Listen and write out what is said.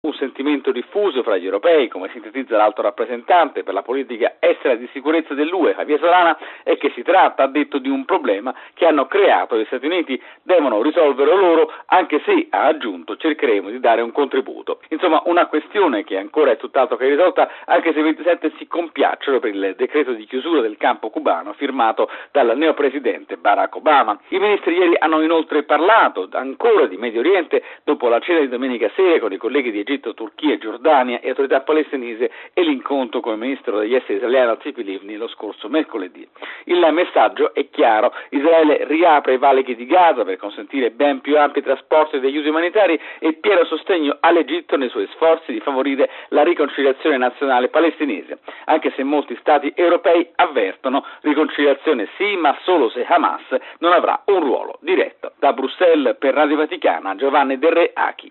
un sentimento diffuso fra gli europei, come sintetizza l'alto rappresentante per la politica estera e di sicurezza dell'UE, Javier Solana, è che si tratta, ha detto, di un problema che hanno creato gli Stati Uniti, devono risolverlo loro, anche se, ha aggiunto, cercheremo di dare un contributo. Insomma, una questione che ancora è tutt'altro che risolta, anche se i 27 si compiacciono per il decreto di chiusura del campo cubano firmato dal neopresidente Barack Obama. I ministri ieri hanno inoltre parlato ancora di Medio Oriente dopo la cena di domenica sera con i colleghi di Egitto, Turchia, Giordania e autorità palestinese e l'incontro con il ministro degli esteri israeliano Tzipi Livni lo scorso mercoledì. Il messaggio è chiaro: Israele riapre i valichi di Gaza per consentire ben più ampi trasporti di aiuti umanitari e pieno sostegno all'Egitto nei suoi sforzi di favorire la riconciliazione nazionale palestinese, anche se molti stati europei avvertono riconciliazione sì, ma solo se Hamas non avrà un ruolo diretto. Da Bruxelles per Radio Vaticana, Giovanni Del Re Achi.